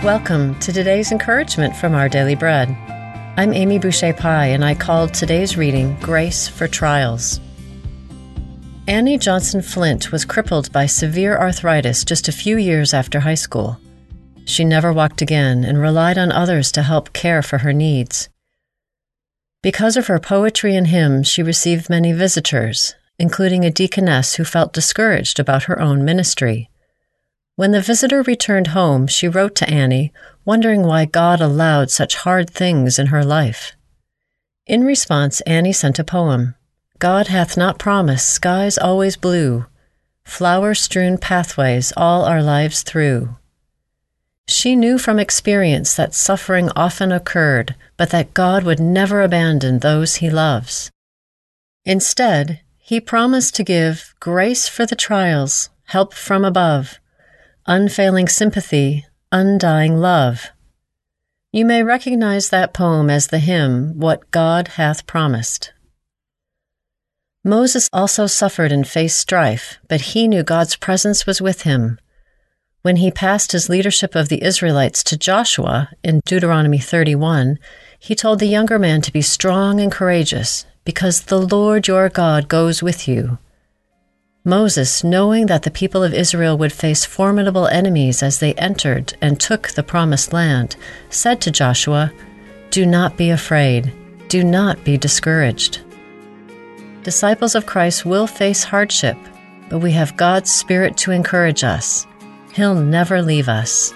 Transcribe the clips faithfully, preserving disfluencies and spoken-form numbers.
Welcome to today's encouragement from Our Daily Bread. I'm Amy Boucher-Pye, and I called today's reading Grace for Trials. Annie Johnson Flint was crippled by severe arthritis just a few years after high school. She never walked again and relied on others to help care for her needs. Because of her poetry and hymns, she received many visitors, including a deaconess who felt discouraged about her own ministry. When the visitor returned home, she wrote to Annie, wondering why God allowed such hard things in her life. In response, Annie sent a poem. God hath not promised skies always blue, flower-strewn pathways all our lives through. She knew from experience that suffering often occurred, but that God would never abandon those he loves. Instead, he promised to give grace for the trials, help from above, unfailing sympathy, undying love. You may recognize that poem as the hymn, What God Hath Promised. Moses also suffered and faced strife, but he knew God's presence was with him. When he passed his leadership of the Israelites to Joshua in Deuteronomy thirty-one, he told the younger man to be strong and courageous, because the Lord your God goes with you. Moses, knowing that the people of Israel would face formidable enemies as they entered and took the promised land, said to Joshua, "Do not be afraid. Do not be discouraged." Disciples of Christ will face hardship, but we have God's Spirit to encourage us. He'll never leave us.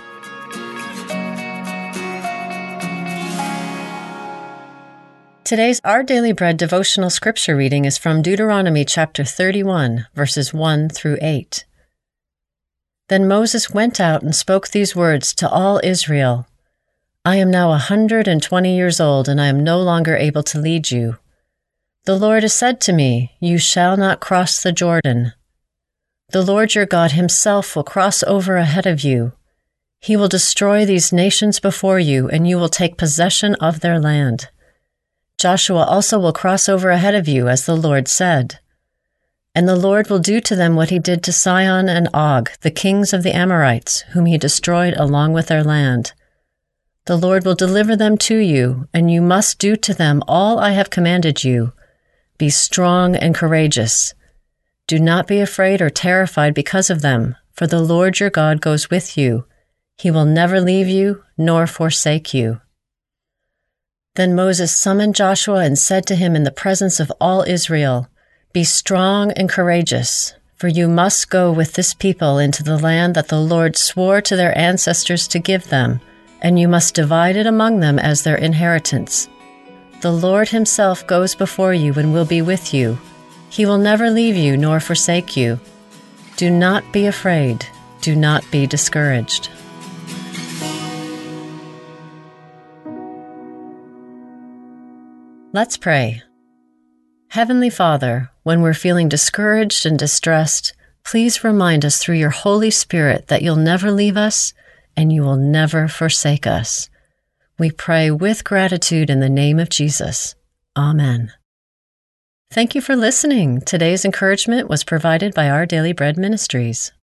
Today's Our Daily Bread devotional scripture reading is from Deuteronomy chapter thirty-one, verses one through eight. Then Moses went out and spoke these words to all Israel. I am now a hundred and twenty years old, and I am no longer able to lead you. The Lord has said to me, You shall not cross the Jordan. The Lord your God himself will cross over ahead of you. He will destroy these nations before you, and you will take possession of their land. Joshua also will cross over ahead of you, as the Lord said. And the Lord will do to them what he did to Sihon and Og, the kings of the Amorites, whom he destroyed along with their land. The Lord will deliver them to you, and you must do to them all I have commanded you. Be strong and courageous. Do not be afraid or terrified because of them, for the Lord your God goes with you. He will never leave you nor forsake you. Then Moses summoned Joshua and said to him in the presence of all Israel, Be strong and courageous, for you must go with this people into the land that the Lord swore to their ancestors to give them, and you must divide it among them as their inheritance. The Lord himself goes before you and will be with you. He will never leave you nor forsake you. Do not be afraid. Do not be discouraged. Let's pray. Heavenly Father, when we're feeling discouraged and distressed, please remind us through your Holy Spirit that you'll never leave us and you will never forsake us. We pray with gratitude in the name of Jesus. Amen. Thank you for listening. Today's encouragement was provided by Our Daily Bread Ministries.